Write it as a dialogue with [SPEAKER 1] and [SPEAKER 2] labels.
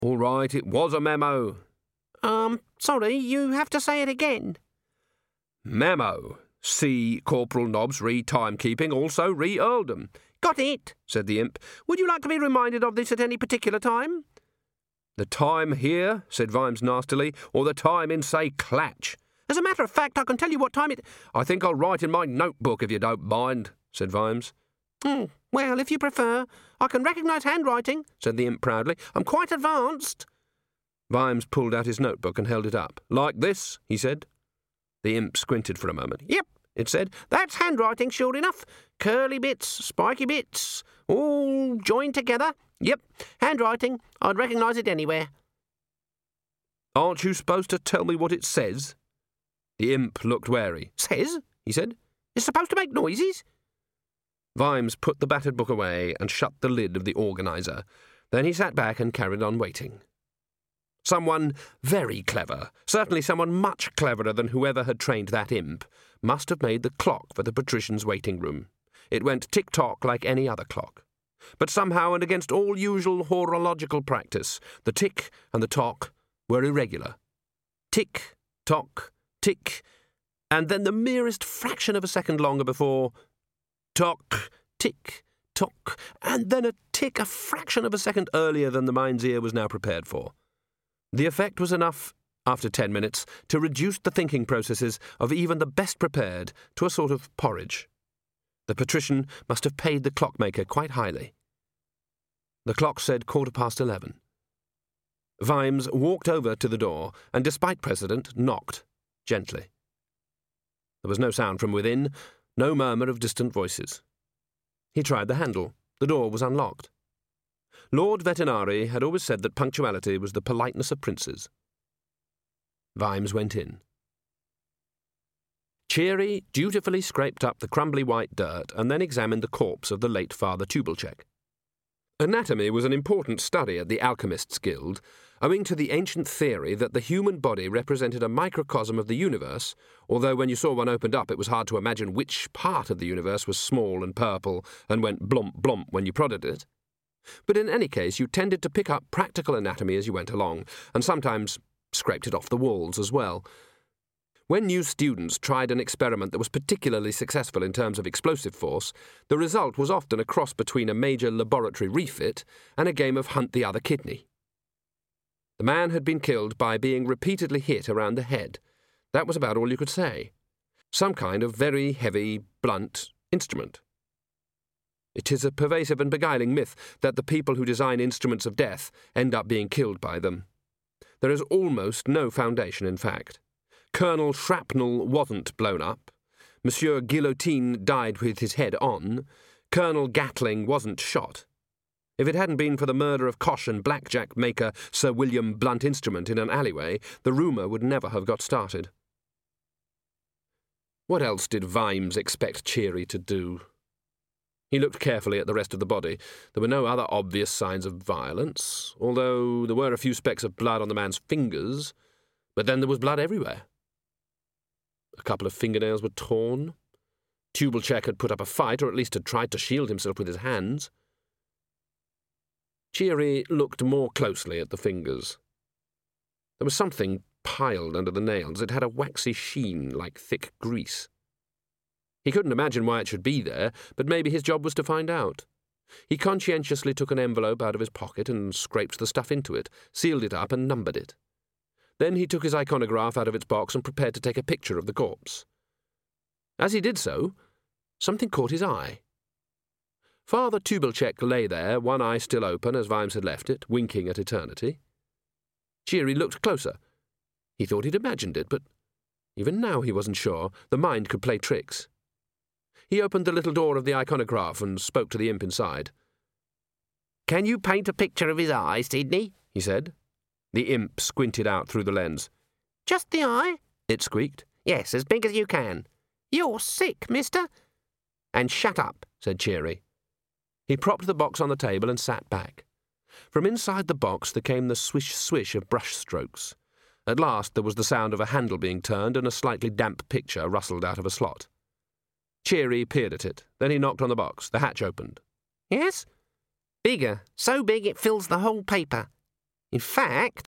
[SPEAKER 1] All right, it was a memo.
[SPEAKER 2] Sorry, you have to say it again.
[SPEAKER 1] Memo. See Corporal Nobbs re timekeeping, also re Earldom.
[SPEAKER 2] Got it, said the imp. Would you like to be reminded of this at any particular time?
[SPEAKER 1] The time here, said Vimes nastily, or the time in, say, Clatch?
[SPEAKER 2] As a matter of fact, I can tell you what time it...
[SPEAKER 1] I think I'll write in my notebook if you don't mind, said Vimes.
[SPEAKER 2] Well, if you prefer. I can recognise handwriting, said the imp proudly. I'm quite advanced.
[SPEAKER 1] Vimes pulled out his notebook and held it up. Like this, he said. The imp squinted for a moment.
[SPEAKER 2] Yep, it said. That's handwriting, sure enough. Curly bits, spiky bits, all joined together. Yep, handwriting. I'd recognise it anywhere.
[SPEAKER 1] Aren't you supposed to tell me what it says? The imp looked wary.
[SPEAKER 2] Says, he said. It's supposed to make noises.
[SPEAKER 1] Vimes put the battered book away and shut the lid of the organiser. Then he sat back and carried on waiting. Someone very clever, certainly someone much cleverer than whoever had trained that imp, must have made the clock for the patricians' waiting room. It went tick-tock like any other clock. But somehow, and against all usual horological practice, the tick and the tock were irregular. Tick, tock, tick, and then the merest fraction of a second longer before tock, tick, tock, and then a tick a fraction of a second earlier than the mind's ear was now prepared for. The effect was enough, after 10 minutes, to reduce the thinking processes of even the best prepared to a sort of porridge. The patrician must have paid the clockmaker quite highly. The clock said 11:15. Vimes walked over to the door and, despite precedent, knocked, gently. There was no sound from within, no murmur of distant voices. He tried the handle. The door was unlocked. Lord Vetinari had always said that punctuality was the politeness of princes. Vimes went in. Cheery dutifully scraped up the crumbly white dirt and then examined the corpse of the late Father Tubelchek. Anatomy was an important study at the Alchemists' Guild, owing to the ancient theory that the human body represented a microcosm of the universe, although when you saw one opened up it was hard to imagine which part of the universe was small and purple and went blomp blomp when you prodded it. But in any case, you tended to pick up practical anatomy as you went along, and sometimes scraped it off the walls as well. When new students tried an experiment that was particularly successful in terms of explosive force, the result was often a cross between a major laboratory refit and a game of hunt the other kidney. The man had been killed by being repeatedly hit around the head. That was about all you could say. Some kind of very heavy, blunt instrument. It is a pervasive and beguiling myth that the people who design instruments of death end up being killed by them. There is almost no foundation, in fact. Colonel Shrapnel wasn't blown up. Monsieur Guillotine died with his head on. Colonel Gatling wasn't shot. If it hadn't been for the murder of Cosh and blackjack maker Sir William Blunt Instrument in an alleyway, the rumour would never have got started. What else did Vimes expect Cheery to do? He looked carefully at the rest of the body. There were no other obvious signs of violence, although there were a few specks of blood on the man's fingers, but then there was blood everywhere. A couple of fingernails were torn. Tubelchek had put up a fight, or at least had tried to shield himself with his hands. Cheery looked more closely at the fingers. There was something piled under the nails. It had a waxy sheen like thick grease. He couldn't imagine why it should be there, but maybe his job was to find out. He conscientiously took an envelope out of his pocket and scraped the stuff into it, sealed it up and numbered it. Then he took his iconograph out of its box and prepared to take a picture of the corpse. As he did so, something caught his eye. Father Tubelchek lay there, one eye still open as Vimes had left it, winking at eternity. Cheery looked closer. He thought he'd imagined it, but even now he wasn't sure. The mind could play tricks. He opened the little door of the iconograph and spoke to the imp inside. "Can you paint a picture of his eye, Sidney?" he said. The imp squinted out through the lens. "Just the eye?" it squeaked. "Yes, as big as you can." "You're sick, mister." "And shut up," said Cheery. He propped the box on the table and sat back. From inside the box there came the swish-swish of brush strokes. At last there was the sound of a handle being turned and a slightly damp picture rustled out of a slot. Cheery peered at it. Then he knocked on the box. The hatch opened. "Yes?" "Bigger. So big it fills the whole paper."
[SPEAKER 2] In fact,